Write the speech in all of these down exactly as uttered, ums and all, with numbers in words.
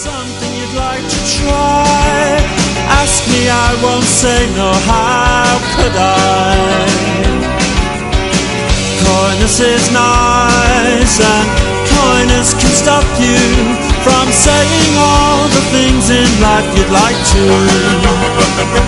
something you'd like to try? Ask me, I won't say no, how could I? Coyness is nice and coyness can stop you from saying all the things in life you'd like to.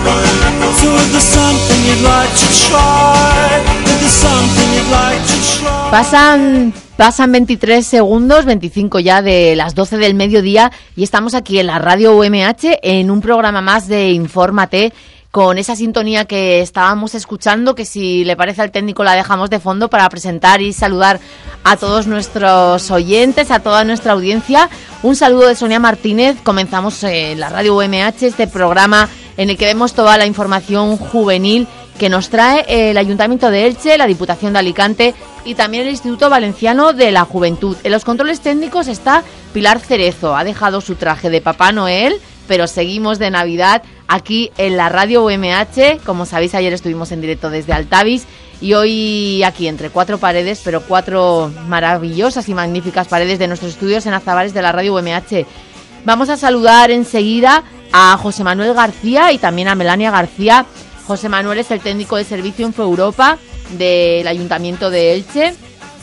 So if there's something you'd like to try, if there's something you'd like to try. Pasan, pasan veintitrés segundos, veinticinco ya de las doce del mediodía y estamos aquí en la radio U M H en un programa más de Infórmate, con esa sintonía que estábamos escuchando, que si le parece al técnico la dejamos de fondo para presentar y saludar a todos nuestros oyentes, a toda nuestra audiencia. Un saludo de Sonia Martínez. Comenzamos en la radio U M H este programa en el que vemos toda la información juvenil que nos trae el Ayuntamiento de Elche, la Diputación de Alicante y también el Instituto Valenciano de la Juventud. En los controles técnicos está Pilar Cerezo. Ha dejado su traje de Papá Noel, pero seguimos de Navidad aquí en la radio U M H. Como sabéis, ayer estuvimos en directo desde Altavis y hoy aquí entre cuatro paredes, pero cuatro maravillosas y magníficas paredes de nuestros estudios en Azabares de la radio U M H. Vamos a saludar enseguida a José Manuel García y también a Melania García. José Manuel es el técnico de servicio InfoEuropa del Ayuntamiento de Elche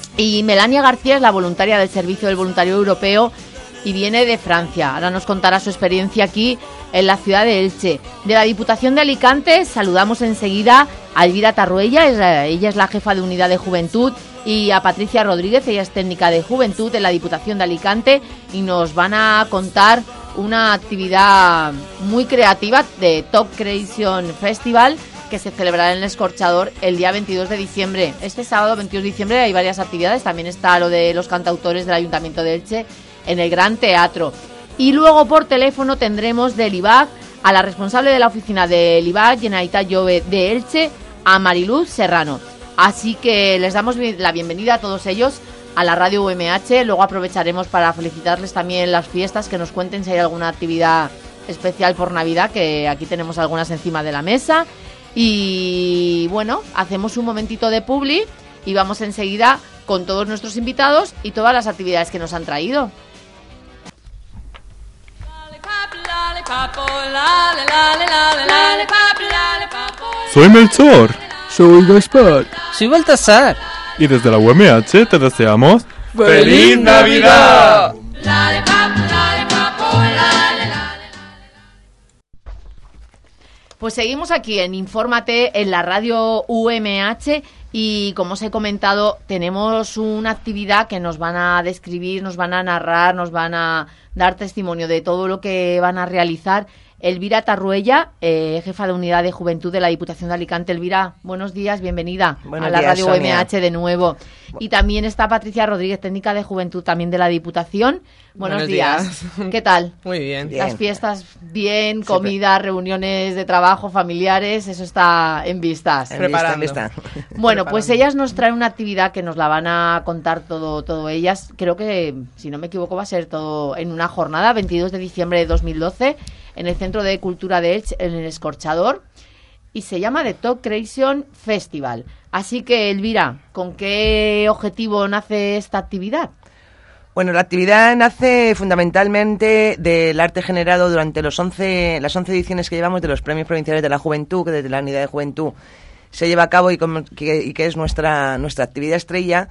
y Melania García es la voluntaria del Servicio del Voluntario Europeo y viene de Francia. Ahora nos contará su experiencia aquí en la ciudad de Elche. De la Diputación de Alicante saludamos enseguida a Elvira Tarruella, ella es la jefa de Unidad de Juventud, y a Patricia Rodríguez, ella es técnica de Juventud de la Diputación de Alicante y nos van a contar una actividad muy creativa de Top Creation Festival que se celebrará en el Escorchador el día veintidós de diciembre. Este sábado veintidós de diciembre hay varias actividades, también está lo de los cantautores del Ayuntamiento de Elche en el Gran Teatro. Y luego por teléfono tendremos del I B A C a la responsable de la oficina del I B A C, Generalitat Jove de Elche, a Mariluz Serrano. Así que les damos la bienvenida a todos ellos a la radio U M H. Luego aprovecharemos para felicitarles también las fiestas, que nos cuenten si hay alguna actividad especial por Navidad, que aquí tenemos algunas encima de la mesa. Y bueno, hacemos un momentito de publi y vamos enseguida con todos nuestros invitados y todas las actividades que nos han traído. Soy Melchor. Soy Gaspar. Soy Baltasar. Y desde la U M H te deseamos ¡Feliz Navidad! Pues seguimos aquí en Infórmate en la radio U M H y como os he comentado tenemos una actividad que nos van a describir, nos van a narrar, nos van a dar testimonio de todo lo que van a realizar. Elvira Tarruella, eh, jefa de Unidad de Juventud de la Diputación de Alicante. Elvira, buenos días, bienvenida buenos a la días, radio Sonia. U M H de nuevo. Y también está Patricia Rodríguez, técnica de Juventud también de la Diputación. Buenos, Buenos días. días. ¿Qué tal? Muy bien. Bien. Las fiestas bien, comida, reuniones de trabajo, familiares, eso está en vistas. En Preparando. vista, en vista. Bueno, pues Preparando. ellas nos traen una actividad que nos la van a contar todo, todo ellas. Creo que, si no me equivoco, va a ser todo en una jornada, veintidós de diciembre de dos mil doce, en el Centro de Cultura de Elche, en el Escorchador, y se llama The Top Creation Festival. Así que, Elvira, ¿con qué objetivo nace esta actividad? Bueno, la actividad nace fundamentalmente del arte generado durante los once, las once ediciones que llevamos de los Premios Provinciales de la Juventud, que desde la Unidad de Juventud se lleva a cabo y, como, que, y que es nuestra, nuestra actividad estrella.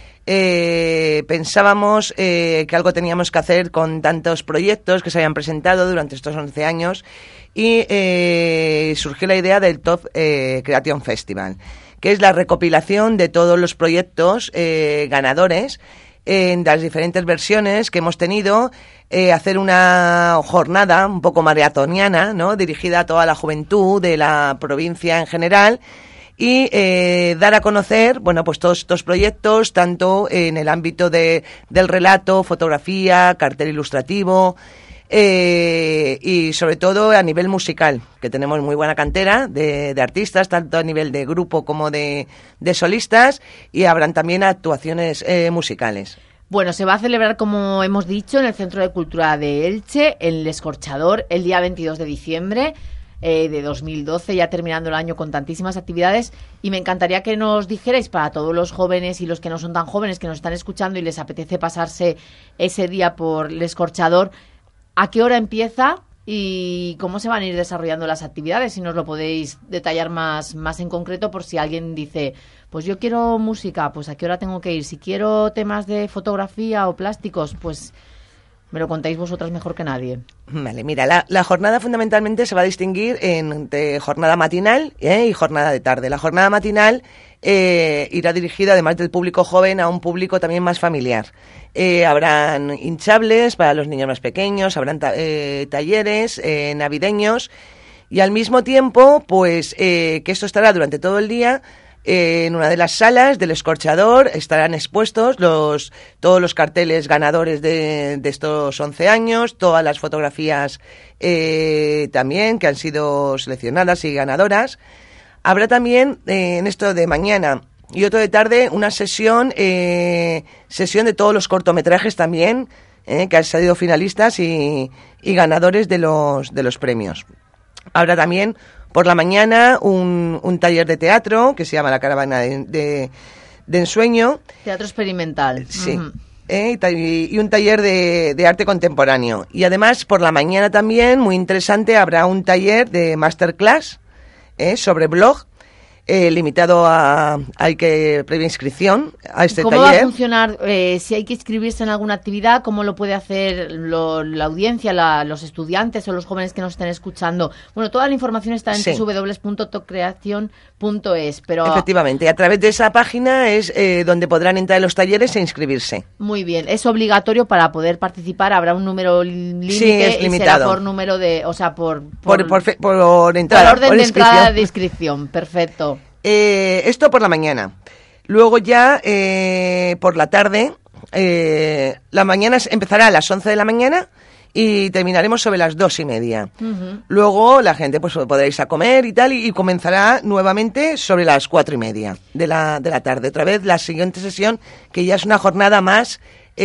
Eh, pensábamos eh, que algo teníamos que hacer con tantos proyectos que se habían presentado durante estos once años y eh, surgió la idea del Top eh, Creation Festival, que es la recopilación de todos los proyectos eh, ganadores en las diferentes versiones que hemos tenido, eh, hacer una jornada un poco maratoniana, ¿no?, dirigida a toda la juventud de la provincia en general, y eh, dar a conocer, bueno, pues todos estos proyectos, tanto en el ámbito de, del relato, fotografía, cartel ilustrativo, eh, y sobre todo a nivel musical, que tenemos muy buena cantera de, de artistas, tanto a nivel de grupo como de, de solistas, y habrán también actuaciones eh, musicales. Bueno, se va a celebrar, como hemos dicho, en el Centro de Cultura de Elche, en el Escorchador, el día veintidós de diciembre eh, de dos mil doce, ya terminando el año con tantísimas actividades. Y me encantaría que nos dijerais, para todos los jóvenes y los que no son tan jóvenes, que nos están escuchando y les apetece pasarse ese día por el Escorchador, ¿a qué hora empieza y cómo se van a ir desarrollando las actividades? Si nos lo podéis detallar más, más en concreto, por si alguien dice, pues yo quiero música, pues ¿a qué hora tengo que ir? Si quiero temas de fotografía o plásticos, pues me lo contáis vosotras mejor que nadie. Vale, mira, la, la jornada fundamentalmente se va a distinguir entre jornada matinal ¿eh? y jornada de tarde. La jornada matinal eh, irá dirigida, además del público joven, a un público también más familiar. Eh, habrán hinchables para los niños más pequeños, habrán ta- eh, talleres eh, navideños y al mismo tiempo, pues eh, que esto estará durante todo el día. Eh, en una de las salas del Escorchador estarán expuestos los todos los carteles ganadores de, de estos once años, todas las fotografías eh, también que han sido seleccionadas y ganadoras. Habrá también eh, en esto de mañana y otro de tarde una sesión eh, sesión de todos los cortometrajes también eh, que han salido finalistas y, y ganadores de los de los premios. Habrá también por la mañana un, un taller de teatro que se llama La Caravana de, de, de Ensueño. Teatro experimental. Sí. Uh-huh. Eh, y, y un taller de, de arte contemporáneo. Y además, por la mañana también, muy interesante, habrá un taller de masterclass eh, sobre blog. Eh, limitado a hay que previa inscripción a este ¿Cómo taller. ¿Cómo va a funcionar? Eh, si hay que inscribirse en alguna actividad, ¿cómo lo puede hacer lo, la audiencia, la, los estudiantes o los jóvenes que nos estén escuchando? Bueno, toda la información está en sí. doble u doble u doble u punto tocreación punto es, pero efectivamente, a través de esa página es eh, donde podrán entrar en los talleres e inscribirse. Muy bien, es obligatorio para poder participar, habrá un número límite sí, es y limitado. será por número de, o sea, por por, por, por, por entrada, por orden por de entrada de inscripción, perfecto. Eh, esto por la mañana. Luego ya eh, por la tarde, eh, la mañana empezará a las once de la mañana y terminaremos sobre las dos y media. Uh-huh. Luego la gente pues podrá irse a comer y tal y, y comenzará nuevamente sobre las cuatro y media de la, de la tarde. Otra vez la siguiente sesión, que ya es una jornada más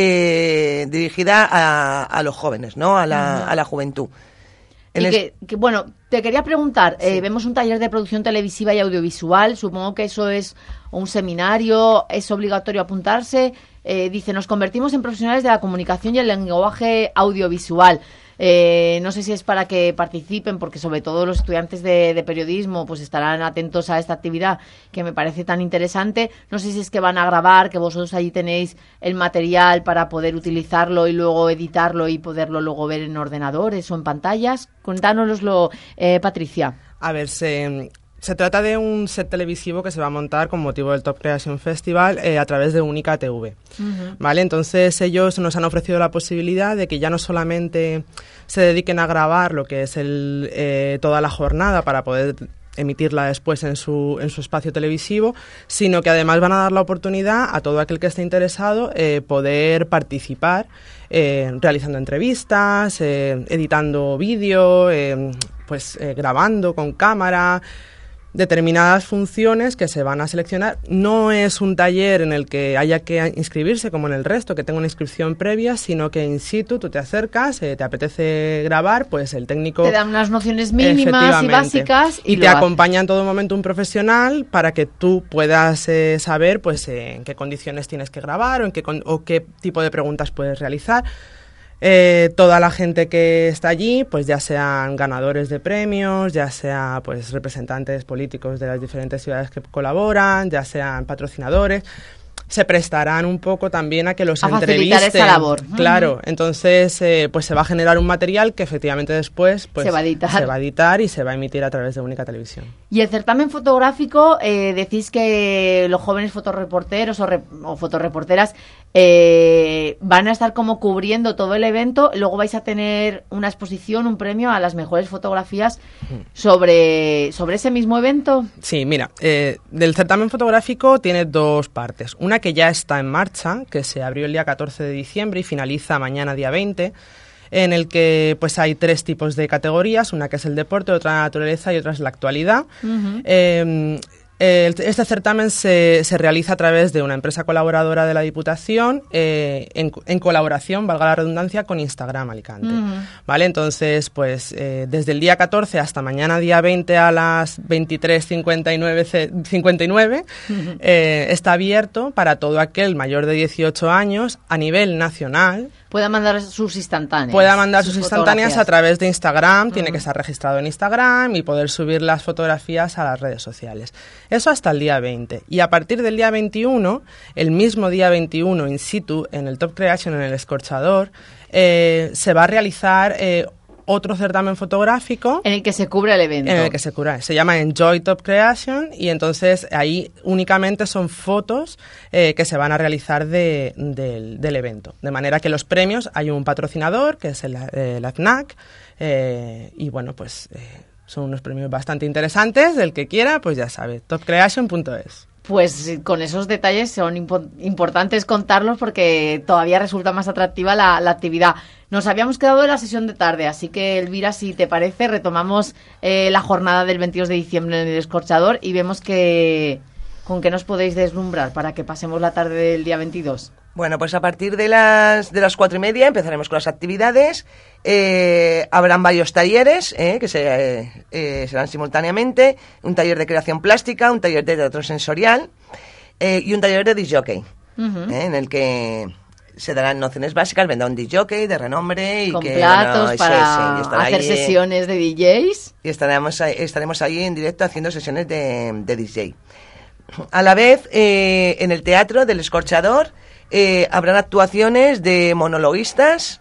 eh, dirigida a, a los jóvenes, ¿no? A la, uh-huh. a la juventud. Y que, que, bueno, te quería preguntar, sí. eh, vemos un taller de producción televisiva y audiovisual, supongo que eso es un seminario, es obligatorio apuntarse, eh, dice, nos convertimos en profesionales de la comunicación y el lenguaje audiovisual. Eh, no sé si es para que participen, porque sobre todo los estudiantes de, de periodismo pues estarán atentos a esta actividad que me parece tan interesante. No sé si es que van a grabar, que vosotros allí tenéis el material para poder utilizarlo y luego editarlo y poderlo luego ver en ordenadores o en pantallas. Cuéntanoslo, eh, Patricia. A ver, se... Se trata de un set televisivo que se va a montar con motivo del Top Creation Festival eh, a través de Única T V. Uh-huh. ¿Vale? Entonces ellos nos han ofrecido la posibilidad de que ya no solamente se dediquen a grabar lo que es el, eh, toda la jornada para poder emitirla después en su, en su espacio televisivo, sino que además van a dar la oportunidad a todo aquel que esté interesado eh, poder participar eh, realizando entrevistas, eh, editando vídeo, eh, pues eh, grabando con cámara, determinadas funciones que se van a seleccionar. No es un taller en el que haya que inscribirse como en el resto, que tenga una inscripción previa, sino que in situ tú te acercas, eh, te apetece grabar, pues el técnico... Te dan unas nociones mínimas y básicas. Y, y te acompaña en todo momento un profesional para que tú puedas eh, saber pues eh, en qué condiciones tienes que grabar o, en qué, con, o qué tipo de preguntas puedes realizar. Eh, toda la gente que está allí, pues ya sean ganadores de premios, ya sea pues representantes políticos de las diferentes ciudades que colaboran, ya sean patrocinadores, se prestarán un poco también a que los a entrevisten. Facilitar esa labor. Claro, uh-huh. Entonces eh, pues se va a generar un material que efectivamente después pues, se va a editar. se va a editar y se va a emitir a través de Única Televisión. Y el certamen fotográfico, eh, decís que los jóvenes fotoreporteros o, re, o fotoreporteras eh, van a estar como cubriendo todo el evento, luego vais a tener una exposición, un premio a las mejores fotografías sobre, sobre ese mismo evento. Sí, mira, eh, del certamen fotográfico tiene dos partes. Una que ya está en marcha, que se abrió el día catorce de diciembre y finaliza mañana día veinte, en el que pues hay tres tipos de categorías, una que es el deporte, otra la naturaleza y otra es la actualidad. Uh-huh. Eh, el, este certamen se, se realiza a través de una empresa colaboradora de la Diputación, eh, en, en colaboración, valga la redundancia, con Instagram Alicante. Uh-huh. ¿Vale? Entonces, pues eh, desde el día catorce hasta mañana día veinte a las veintitrés cincuenta y nueve, uh-huh. eh, está abierto para todo aquel mayor de dieciocho años a nivel nacional. Pueda mandar sus instantáneas. Pueda mandar sus, sus instantáneas fotografías. a través de Instagram, tiene uh-huh. que estar registrado en Instagram y poder subir las fotografías a las redes sociales. Eso hasta el día veinte. Y a partir del día veintiuno, el mismo día veintiuno, in situ, en el Top Creation, en el Escorchador, eh, se va a realizar... Eh, otro certamen fotográfico en el que se cubre el evento. En el que se cubre. Se llama Enjoy Top Creation y entonces ahí únicamente son fotos eh, que se van a realizar de, de, del evento. De manera que los premios, hay un patrocinador que es el, el A C N A C eh, y bueno, pues eh, son unos premios bastante interesantes. El que quiera, pues ya sabe, top creation punto es. Pues con esos detalles son impo- importantes contarlos porque todavía resulta más atractiva la, la actividad. Nos habíamos quedado en la sesión de tarde, así que Elvira, si te parece, retomamos eh, la jornada del veintidós de diciembre en el Escorchador y vemos que con qué nos podéis deslumbrar para que pasemos la tarde del día veintidós. Bueno, pues a partir de las de las cuatro y media empezaremos con las actividades. Eh, habrán varios talleres eh, que se, eh, eh, serán simultáneamente. Un taller de creación plástica, un taller de teatro sensorial eh, y un taller de disc jockey, uh-huh. eh, en el que se darán nociones básicas, vendrá un disc jockey de renombre y con que platos bueno, para sí, sí, hacer ahí, sesiones de D Js. Y estaremos ahí, estaremos ahí en directo haciendo sesiones de, de D J. A la vez, eh, en el teatro del Escorchador eh, habrán actuaciones de monologuistas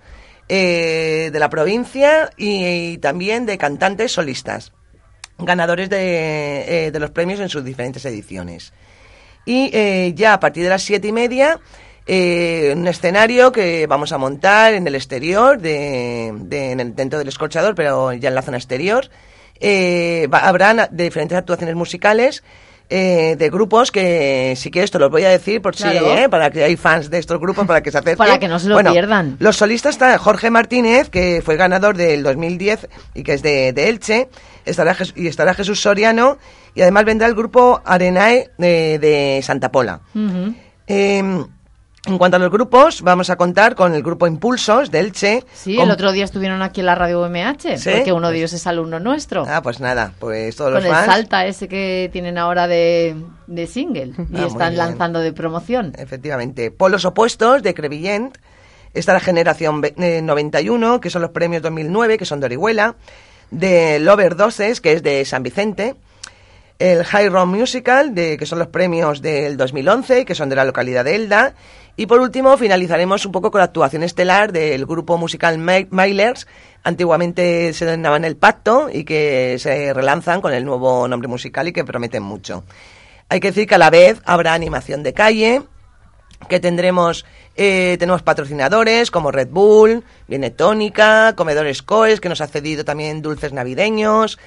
eh, de la provincia y, y también de cantantes solistas, ganadores de, eh, de los premios en sus diferentes ediciones. Y eh, ya a partir de las siete y media, eh, un escenario que vamos a montar en el exterior, de, de, en el, dentro del Escorchador, pero ya en la zona exterior. Eh, va, habrán de diferentes actuaciones musicales eh, de grupos que, si quieres, te los voy a decir por claro. si, eh, para que hay fans de estos grupos, para que se acerquen. Para que no se lo bueno, pierdan. Los solistas están Jorge Martínez, que fue ganador del dos mil diez y que es de, de Elche, estará y estará Jesús Soriano, y además vendrá el grupo Arenae de, de Santa Pola. Uh-huh. Eh, En cuanto a los grupos, vamos a contar con el grupo Impulsos de Elche. Sí, con... el otro día estuvieron aquí en la radio U M H, ¿Sí? porque uno de ellos es alumno nuestro. Ah, pues nada, pues todos con los fans. Con el Salta ese que tienen ahora de, de single y ah, están lanzando de promoción. Efectivamente. Polos Opuestos de Crevillent. Está la Generación noventa y uno, que son los premios dos mil nueve, que son de Orihuela. De Lover Doses, que es de San Vicente. El High Rock Musical, de, que son los premios del dos mil once, que son de la localidad de Elda. Y por último, finalizaremos un poco con la actuación estelar del grupo musical Mailers, antiguamente se denominaban El Pacto, y que se relanzan con el nuevo nombre musical y que prometen mucho. Hay que decir que a la vez habrá animación de calle, que tendremos eh, tenemos patrocinadores como Red Bull, viene Tónica, Comedores Coes, que nos ha cedido también dulces navideños.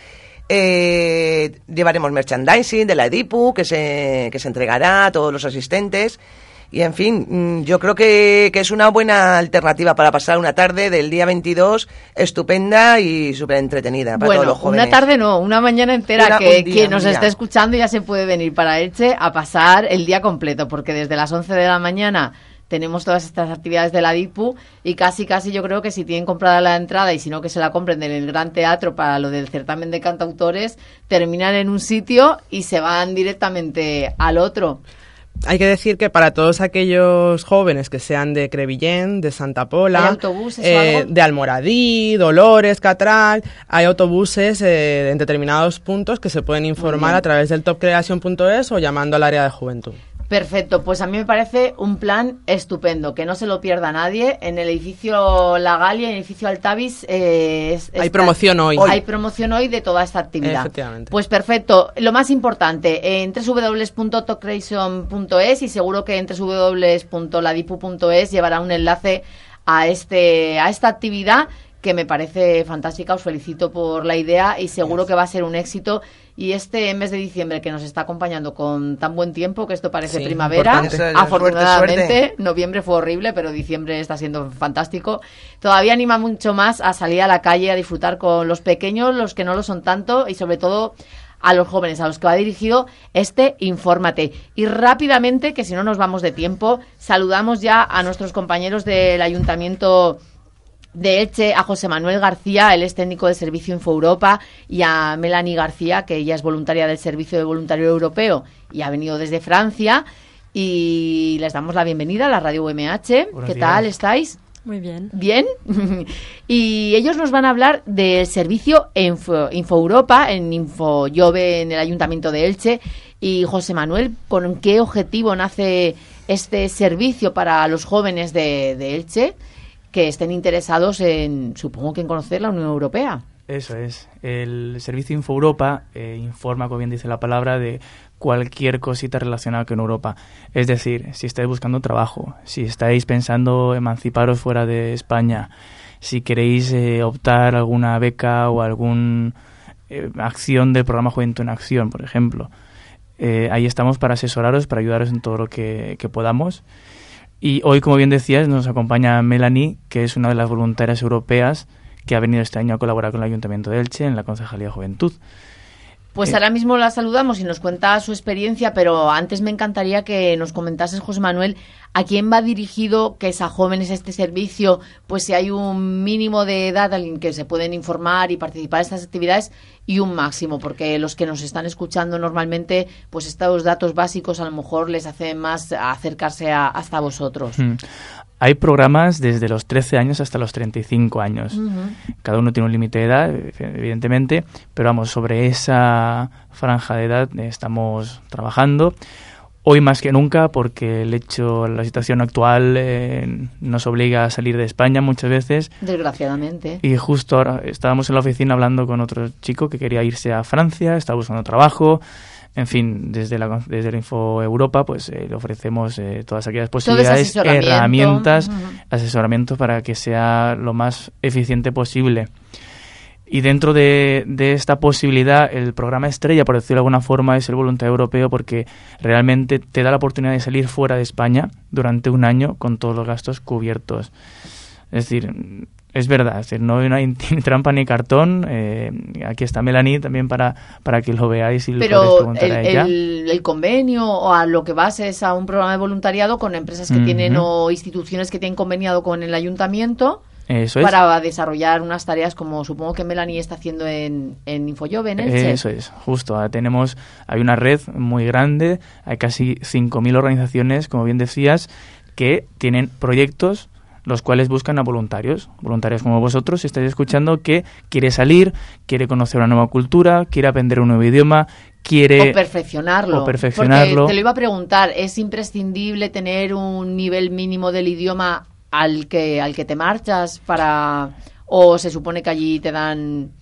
Eh, llevaremos merchandising de la Edipu que se, que se entregará a todos los asistentes. Y en fin, yo creo que, que es una buena alternativa para pasar una tarde del día veintidós estupenda y súper entretenida para bueno, todos los jóvenes. Una tarde no, una mañana entera, una, que día, quien nos día. esté escuchando ya se puede venir para Elche a pasar el día completo, porque desde las once de la mañana tenemos todas estas actividades de la D I P U y casi casi yo creo que si tienen comprada la entrada y si no que se la compren en el Gran Teatro para lo del certamen de cantautores, terminan en un sitio y se van directamente al otro. Hay que decir que para todos aquellos jóvenes que sean de Crevillent, de Santa Pola, ¿hay autobuses eh, o algo? de Almoradí, Dolores, Catral, hay autobuses eh, en determinados puntos que se pueden informar a través del top creation punto es o llamando al área de juventud. Perfecto, pues a mí me parece un plan estupendo, que no se lo pierda nadie. En el edificio La Galia, en el edificio Altavis, eh, es, hay está, promoción hoy. Hay promoción hoy de toda esta actividad. Efectivamente. Pues perfecto. Lo más importante, en doble u doble u doble u punto top creation punto es y seguro que en doble u doble u doble u punto ladipu punto es llevará un enlace a este a esta actividad que me parece fantástica. Os felicito por la idea y seguro que va a ser un éxito. Y este mes de diciembre que nos está acompañando con tan buen tiempo, que esto parece sí, primavera, afortunadamente, suerte, suerte. Noviembre fue horrible, pero diciembre está siendo fantástico. Todavía anima mucho más a salir a la calle, a disfrutar con los pequeños, los que no lo son tanto, y sobre todo a los jóvenes, a los que va dirigido este Infórmate. Y rápidamente, que si no nos vamos de tiempo, saludamos ya a nuestros compañeros del Ayuntamiento de Elche, a José Manuel García, él es técnico de Servicio Info Europa, y a Melanie García, que ella es voluntaria del Servicio de Voluntario Europeo y ha venido desde Francia, y les damos la bienvenida a la Radio U M H. Buenos ¿Qué días. tal estáis? Muy bien. Bien. Y ellos nos van a hablar del servicio Info, Info Europa, en Infojove, en el Ayuntamiento de Elche. Y José Manuel, ¿con qué objetivo nace este servicio para los jóvenes de, de Elche que estén interesados en, supongo que en conocer la Unión Europea? Eso es. El servicio Info Europa eh, informa, como bien dice la palabra, de cualquier cosita relacionada con Europa. Es decir, si estáis buscando trabajo, si estáis pensando emanciparos fuera de España, si queréis eh, optar a alguna beca o alguna eh, acción del programa Juventud en Acción, por ejemplo. Eh, ahí estamos para asesoraros, para ayudaros en todo lo que, que podamos. Y hoy, como bien decías, nos acompaña Melanie, que es una de las voluntarias europeas que ha venido este año a colaborar con el Ayuntamiento de Elche en la Concejalía de Juventud. Pues eh, ahora mismo la saludamos y nos cuenta su experiencia, pero antes me encantaría que nos comentases, José Manuel, a quién va dirigido, que es a jóvenes este servicio, pues si hay un mínimo de edad en que se pueden informar y participar en estas actividades y un máximo, porque los que nos están escuchando normalmente, pues estos datos básicos a lo mejor les hacen más acercarse a, hasta vosotros. Hmm. Hay programas desde los trece años hasta los treinta y cinco años. Uh-huh. Cada uno tiene un límite de edad, evidentemente, pero vamos, sobre esa franja de edad estamos trabajando. Hoy más que nunca, porque el hecho, la situación actual eh, nos obliga a salir de España muchas veces. Desgraciadamente. Y justo ahora estábamos en la oficina hablando con otro chico que quería irse a Francia, estaba buscando trabajo. En fin, desde la desde el Info Europa, pues eh, le ofrecemos eh, todas aquellas posibilidades, herramientas, uh-huh. asesoramiento para que sea lo más eficiente posible. Y dentro de, de esta posibilidad, el programa estrella, por decirlo de alguna forma, es el Voluntario Europeo, porque realmente te da la oportunidad de salir fuera de España durante un año con todos los gastos cubiertos. Es decir, es verdad, es decir, no hay ni trampa ni cartón. Eh, aquí está Melanie también para, para que lo veáis y Pero lo podéis preguntar el, a ella. El, el convenio o a lo que vas es a un programa de voluntariado con empresas que uh-huh. tienen o instituciones que tienen conveniado con el ayuntamiento. Eso es. Para desarrollar unas tareas como supongo que Melanie está haciendo en, en Infojove, en Elche. Eso es, justo. Ahora tenemos, hay una red muy grande, hay casi cinco mil organizaciones, como bien decías, que tienen proyectos los cuales buscan a voluntarios, voluntarios como vosotros, si estáis escuchando, que quiere salir, quiere conocer una nueva cultura, quiere aprender un nuevo idioma, quiere... O perfeccionarlo. O perfeccionarlo. Porque te lo iba a preguntar, ¿es imprescindible tener un nivel mínimo del idioma al que al que te marchas para... o se supone que allí te dan...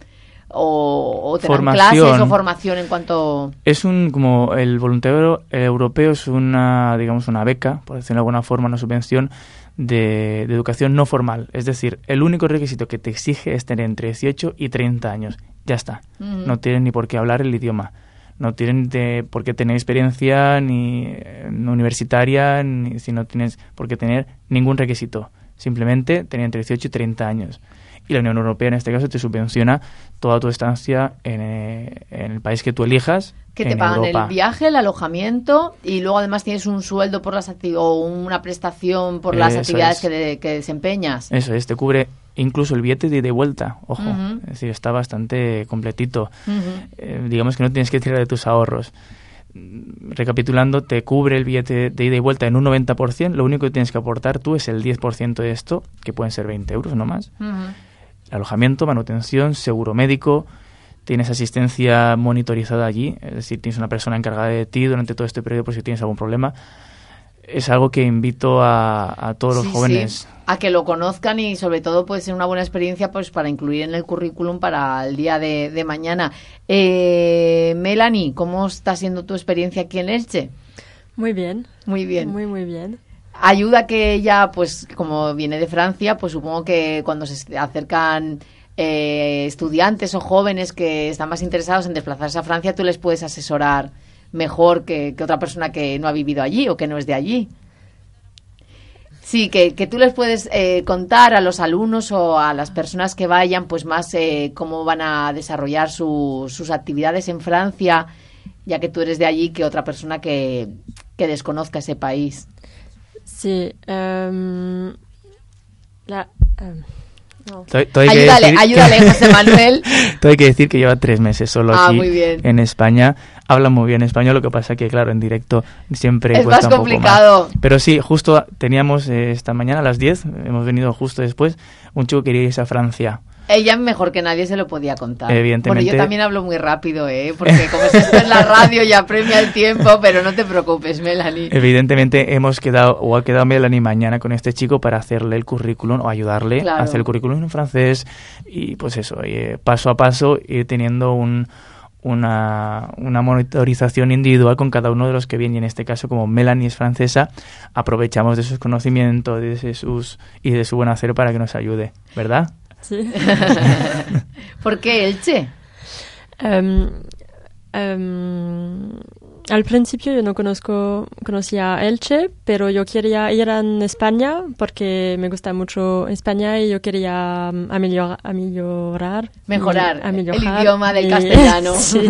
o, o te formación. dan clases o formación en cuanto... Es un, como el voluntario europeo es una, digamos, una beca, por decirlo de alguna forma, una subvención de, de educación no formal. Es decir, el único requisito que te exige es tener entre dieciocho y treinta años. Ya está. Uh-huh. No tienes ni por qué hablar el idioma. No tienes de, por qué tener experiencia ni eh, universitaria, ni si no tienes por qué tener ningún requisito. Simplemente tener entre dieciocho y treinta años. Y la Unión Europea en este caso te subvenciona toda tu estancia en, eh, en el país que tú elijas. Que te pagan Europa. El viaje, el alojamiento y luego además tienes un sueldo por las acti- o una prestación por las Eso actividades es. que, de, que desempeñas. Eso es, te cubre incluso el billete de ida y vuelta, ojo, uh-huh. es decir, está bastante completito. Uh-huh. Eh, digamos que no tienes que tirar de tus ahorros. Recapitulando, te cubre el billete de ida y vuelta en un noventa por ciento, lo único que tienes que aportar tú es el diez por ciento de esto, que pueden ser veinte euros no más. Uh-huh. Alojamiento, manutención, seguro médico, tienes asistencia monitorizada allí, es decir, tienes una persona encargada de ti durante todo este periodo por si tienes algún problema. Es algo que invito a, a todos los sí, jóvenes. Sí. A que lo conozcan y sobre todo puede ser una buena experiencia pues para incluir en el currículum para el día de, de mañana. Eh, Melanie, ¿cómo está siendo tu experiencia aquí en Elche? Muy bien. Muy bien. Muy, muy bien. Ayuda que ella, pues como viene de Francia, pues supongo que cuando se acercan eh, estudiantes o jóvenes que están más interesados en desplazarse a Francia, tú les puedes asesorar mejor que, que otra persona que no ha vivido allí o que no es de allí. Sí, que, que tú les puedes eh, contar a los alumnos o a las personas que vayan, pues más eh, cómo van a desarrollar su, sus actividades en Francia, ya que tú eres de allí, que otra persona que, que desconozca ese país. Sí, um, la, um, No. Todo, todo hay ayúdale, que decir ayúdale, que, José Manuel. Todo hay que decir que lleva tres meses solo ah, aquí muy bien. en España. Habla muy bien español, lo que pasa que, claro, en directo siempre es cuesta más un poco complicado. más. Pero sí, justo teníamos eh, esta mañana a las diez, hemos venido justo después, un chico que quería irse a Francia. Ella mejor que nadie se lo podía contar. Evidentemente. Bueno, yo también hablo muy rápido, ¿eh? Porque como es esto en la radio ya apremia el tiempo, pero no te preocupes, Melanie. Evidentemente hemos quedado, o ha quedado Melanie mañana con este chico para hacerle el currículum o ayudarle claro. a hacer el currículum en francés y pues eso, eh, paso a paso ir teniendo un, una, una monitorización individual con cada uno de los que vienen. Y en este caso, como Melanie es francesa, aprovechamos de sus conocimientos de sus, y de su buen hacer para que nos ayude, ¿verdad? Sí. ¿Por qué Elche? Um, um, al principio yo no conozco, conocía Elche, pero yo quería ir a España porque me gusta mucho España y yo quería um, amelior, ameliorar. Mejorar y, ameliorar el idioma del y, castellano. Sí.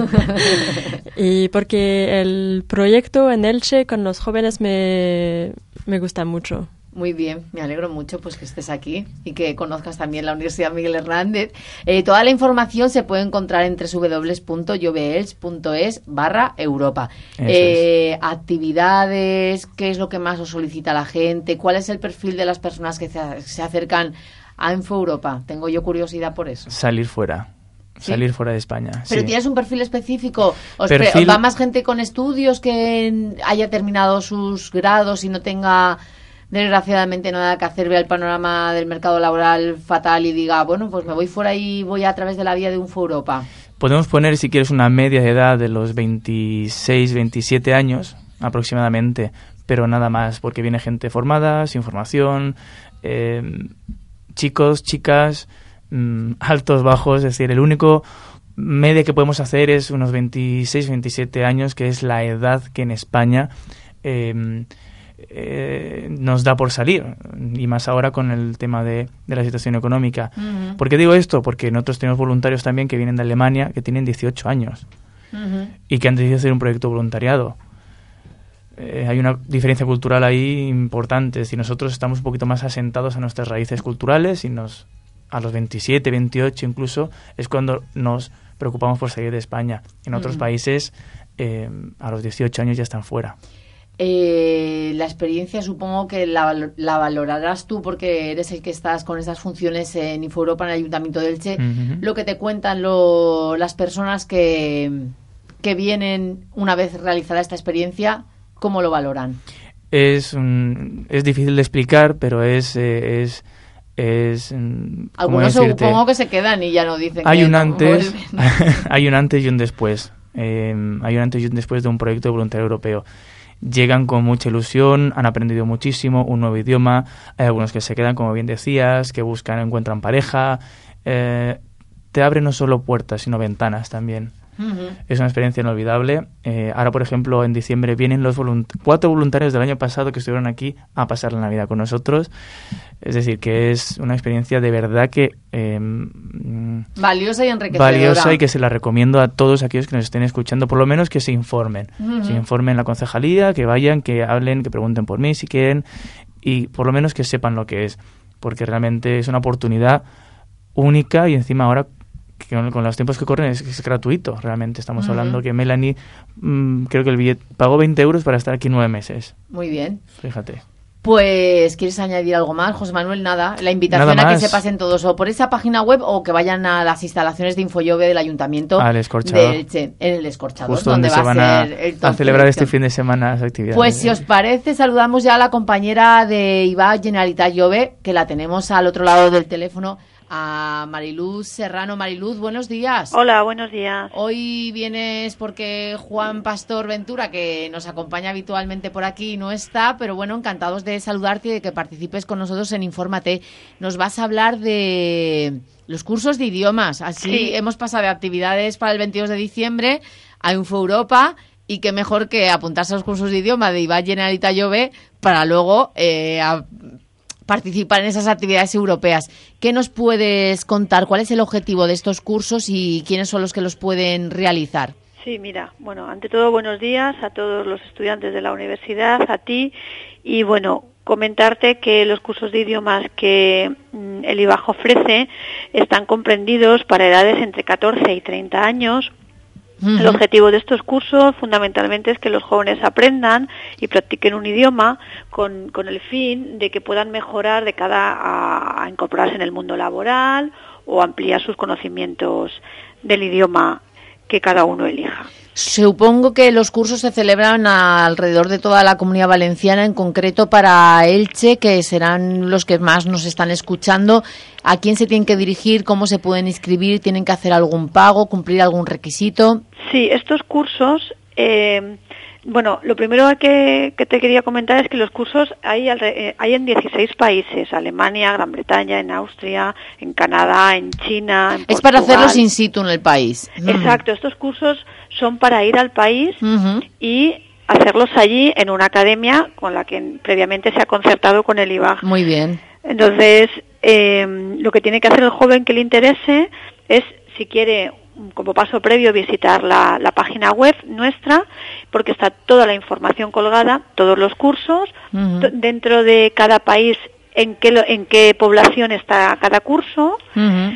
Y porque el proyecto en Elche con los jóvenes me, me gusta mucho. Muy bien, me alegro mucho pues que estés aquí y que conozcas también la Universidad Miguel Hernández. Eh, toda la información se puede encontrar en doble u doble u doble u punto joveelch punto es barra Europa. Eh, es. Actividades, ¿qué es lo que más os solicita la gente? ¿Cuál es el perfil de las personas que se, se acercan a Info Europa? Tengo yo curiosidad por eso. Salir fuera. ¿Sí? Salir fuera de España. Pero sí. ¿Tienes un perfil específico? ¿Os perfil... pre- ¿Va más gente con estudios que haya terminado sus grados y no tenga desgraciadamente nada que hacer, vea el panorama del mercado laboral fatal y diga, bueno, pues me voy fuera y voy a través de la vía de Info Europa? Podemos poner, si quieres, una media de edad de los veintiséis, veintisiete años aproximadamente, pero nada más, porque viene gente formada, sin formación, eh, chicos, chicas, mmm, altos, bajos, es decir, el único media que podemos hacer es unos veintiséis, veintisiete años, que es la edad que en España eh, eh, nos da por salir, y más ahora con el tema de, de la situación económica. Uh-huh. ¿Por qué digo esto? Porque nosotros tenemos voluntarios también que vienen de Alemania, que tienen dieciocho años uh-huh. y que han decidido hacer un proyecto voluntariado. Eh, hay una diferencia cultural ahí importante. Si nosotros estamos un poquito más asentados a nuestras raíces culturales y nos a los veintisiete, veintiocho incluso es cuando nos preocupamos por salir de España. En otros uh-huh. países eh, a los dieciocho años ya están fuera. Eh, la experiencia supongo que la, la valorarás tú porque eres el que estás con esas funciones en Info Europa, en el Ayuntamiento de Elche. Uh-huh. Lo que te cuentan lo, las personas que, que vienen una vez realizada esta experiencia, ¿cómo lo valoran? Es, un, es difícil de explicar, pero es... Eh, es Es, algunos supongo que se quedan y ya no dicen hay que un no antes hay un antes y un después eh, hay un antes y un después de un proyecto de voluntariado europeo. Llegan con mucha ilusión, han aprendido muchísimo, un nuevo idioma, hay algunos que se quedan, como bien decías, que buscan, encuentran pareja, eh, te abre no solo puertas sino ventanas también. Uh-huh. Es una experiencia inolvidable. Eh, ahora, por ejemplo, en diciembre vienen los volunt- cuatro voluntarios del año pasado que estuvieron aquí a pasar la Navidad con nosotros. Es decir, que es una experiencia de verdad que eh, valiosa y enriquecedora. Valiosa y que se la recomiendo a todos aquellos que nos estén escuchando, por lo menos que se informen. Uh-huh. Se informen en la concejalía, que vayan, que hablen, que pregunten por mí si quieren y por lo menos que sepan lo que es, porque realmente es una oportunidad única y encima ahora que con los tiempos que corren es, es gratuito, realmente. Estamos uh-huh. hablando que Melanie, mmm, creo que el billete pagó veinte euros para estar aquí nueve meses. Muy bien. Fíjate. Pues, ¿quieres añadir algo más, José Manuel? Nada, la invitación nada a que se pasen todos o por esa página web o que vayan a las instalaciones de Infojove del Ayuntamiento Al Escorchador. de Elche, en el Escorchador, justo donde, donde va se van a, ser el a, a celebrar este fin de semana las actividades. Pues si os parece, saludamos ya a la compañera de I V A Generalitat Jove, que la tenemos al otro lado del teléfono, a Mariluz Serrano. Mariluz, buenos días. Hola, buenos días. Hoy vienes porque Juan Pastor Ventura, que nos acompaña habitualmente por aquí, no está, pero bueno, encantados de saludarte y de que participes con nosotros en Infórmate. Nos vas a hablar de los cursos de idiomas. Así sí. Hemos pasado de actividades para el veintidós de diciembre a Info Europa, y qué mejor que apuntarse a los cursos de idioma de I V A Generalitat Jove para luego eh, a participar en esas actividades europeas. ¿Qué nos puedes contar? ¿Cuál es el objetivo de estos cursos y quiénes son los que los pueden realizar? Sí, mira, bueno, ante todo buenos días a todos los estudiantes de la universidad, a ti, y bueno, comentarte que los cursos de idiomas que mm, el I B A J ofrece están comprendidos para edades entre catorce y treinta años. Uh-huh. El objetivo de estos cursos fundamentalmente es que los jóvenes aprendan y practiquen un idioma con, con el fin de que puedan mejorar de cara a, a incorporarse en el mundo laboral o ampliar sus conocimientos del idioma que cada uno elija. Supongo que los cursos se celebran alrededor de toda la Comunidad Valenciana, en concreto para Elche, que serán los que más nos están escuchando. ¿A quién se tienen que dirigir? ¿Cómo se pueden inscribir? ¿Tienen que hacer algún pago? ¿Cumplir algún requisito? Sí, estos cursos... Eh, Bueno, lo primero que, que te quería comentar es que los cursos hay, hay en dieciséis países, Alemania, Gran Bretaña, en Austria, en Canadá, en China, en Portugal. Es para hacerlos in situ en el país. Exacto, estos cursos son para ir al país uh-huh. y hacerlos allí en una academia con la que previamente se ha concertado con el I B A J. Muy bien. Entonces, eh, lo que tiene que hacer el joven que le interese es, si quiere, como paso previo, visitar la, la página web nuestra, porque está toda la información colgada, todos los cursos, uh-huh. t- dentro de cada país, en qué, lo, en qué población está cada curso, uh-huh.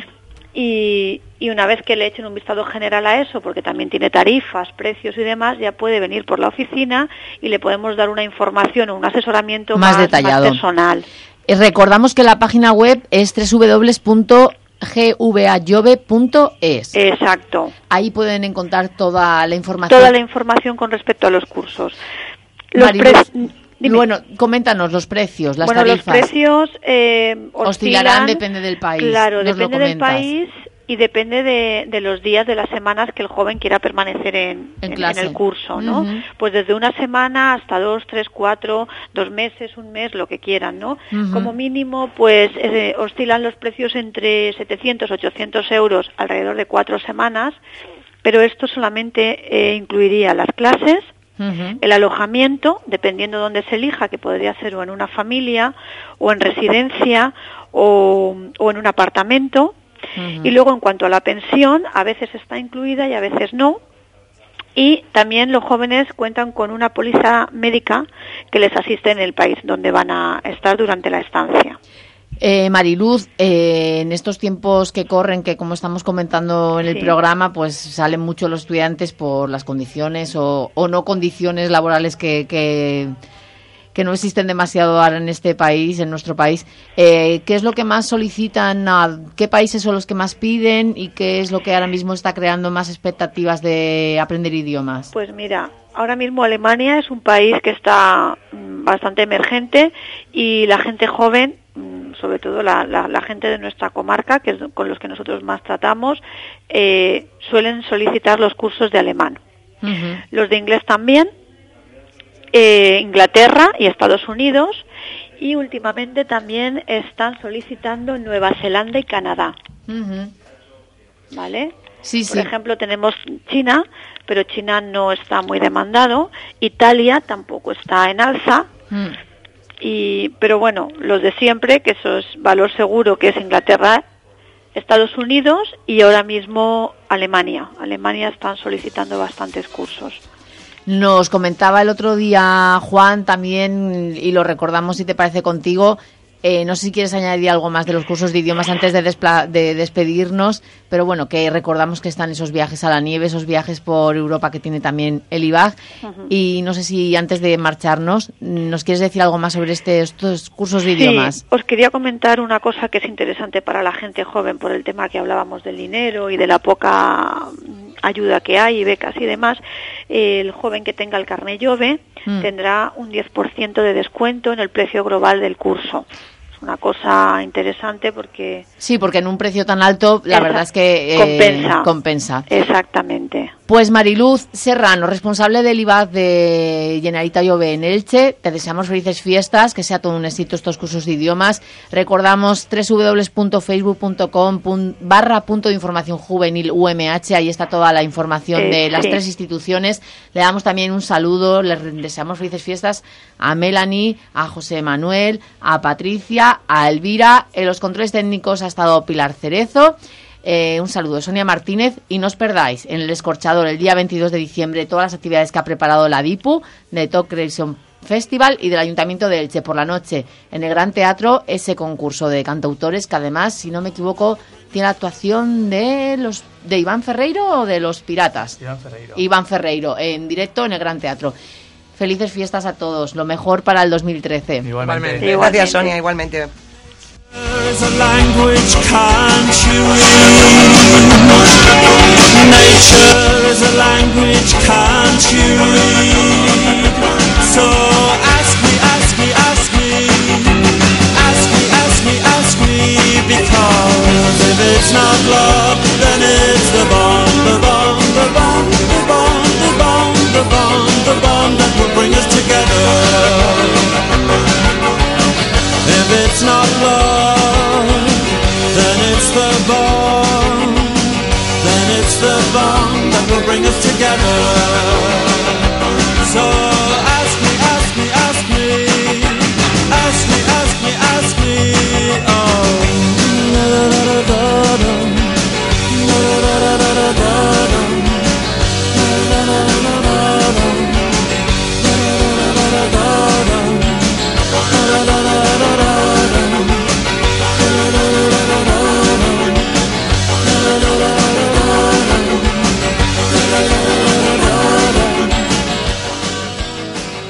y, y una vez que le echen un vistazo general a eso, porque también tiene tarifas, precios y demás, ya puede venir por la oficina y le podemos dar una información o un asesoramiento más, más, detallado. más personal. Y recordamos que la página web es doble u doble u doble u punto g v a jove punto es. Exacto. Ahí pueden encontrar toda la información. Toda la información con respecto a los cursos. Los Mariluz, pre- bueno, coméntanos los precios, las bueno, tarifas. Los precios eh, oscilarán, depende del país. Claro, Nos depende del país y depende de, de los días de las semanas que el joven quiera permanecer en, en, en, en el curso, ¿no? Uh-huh. Pues desde una semana hasta dos, tres, cuatro, dos meses, un mes, lo que quieran, ¿no? Uh-huh. Como mínimo, pues eh, oscilan los precios entre setecientos, ochocientos euros alrededor de cuatro semanas, pero esto solamente eh, incluiría las clases, uh-huh. el alojamiento, dependiendo de dónde se elija, que podría ser o en una familia, o en residencia, o, o en un apartamento. Uh-huh. Y luego, en cuanto a la pensión, a veces está incluida y a veces no. Y también los jóvenes cuentan con una póliza médica que les asiste en el país donde van a estar durante la estancia. Eh, Mariluz, eh, en estos tiempos que corren, que como estamos comentando en el sí. programa, pues salen mucho los estudiantes por las condiciones o, o no condiciones laborales que... que que no existen demasiado ahora en este país, en nuestro país. Eh, ¿Qué es lo que más solicitan? ¿Qué países son los que más piden? ¿Y qué es lo que ahora mismo está creando más expectativas de aprender idiomas? Pues mira, ahora mismo Alemania es un país que está bastante emergente y la gente joven, sobre todo la, la, la gente de nuestra comarca, que es con los que nosotros más tratamos, eh, suelen solicitar los cursos de alemán. Uh-huh. Los de inglés también. Eh, Inglaterra y Estados Unidos, y últimamente también están solicitando en Nueva Zelanda y Canadá. Uh-huh. ¿Vale? Sí, Por sí. ejemplo, tenemos China, pero China no está muy demandado. Italia tampoco está en alza. Uh-huh. Y, pero bueno, los de siempre, que eso es valor seguro, que es Inglaterra, Estados Unidos y ahora mismo Alemania. Alemania están solicitando bastantes cursos. Nos comentaba el otro día Juan también, y lo recordamos si te parece contigo, eh, no sé si quieres añadir algo más de los cursos de idiomas antes de, despla- de despedirnos, pero bueno, que recordamos que están esos viajes a la nieve, esos viajes por Europa que tiene también el I B A J, uh-huh. y no sé si antes de marcharnos, ¿nos quieres decir algo más sobre este, estos cursos de idiomas? Sí, os quería comentar una cosa que es interesante para la gente joven por el tema que hablábamos del dinero y de la poca ayuda que hay y becas y demás. El joven que tenga el carné Jove mm. tendrá un diez por ciento de descuento en el precio global del curso. Es una cosa interesante porque... Sí, porque en un precio tan alto la Esa, verdad es que eh, compensa. compensa. Exactamente. Pues Mariluz Serrano, responsable del I B A J de Generalitat Jove en Elche, te deseamos felices fiestas, que sea todo un éxito estos cursos de idiomas. Recordamos doble u doble u doble u punto facebook punto com barra punto de información juvenil U M H, ahí está toda la información eh, de las sí. tres instituciones. Le damos también un saludo, les deseamos felices fiestas a Melanie, a José Manuel, a Patricia, a Elvira. En los controles técnicos ha estado Pilar Cerezo. Eh, un saludo, Sonia Martínez, y no os perdáis en el Escorchador el día veintidós de diciembre todas las actividades que ha preparado la DIPU de Talk Creation Festival y del Ayuntamiento de Elche por la noche en el Gran Teatro, ese concurso de cantautores que además, si no me equivoco, tiene la actuación de los de Iván Ferreiro o de los Piratas. Iván Ferreiro. Iván Ferreiro, en directo en el Gran Teatro. Felices fiestas a todos, lo mejor para el dos mil trece. Igualmente. Igualmente. Igualmente. Gracias, Sonia, igualmente. There's a language can't you read? Nature is a language can't you read? So ask me, ask me, ask me, ask me, ask me, ask me, because if it's not love, then it's the bond, the bond, the bond, the bond, the bond, the bond, the bond that will bring us together. If it's not love, then it's the bond, then it's the bond that will bring us together. So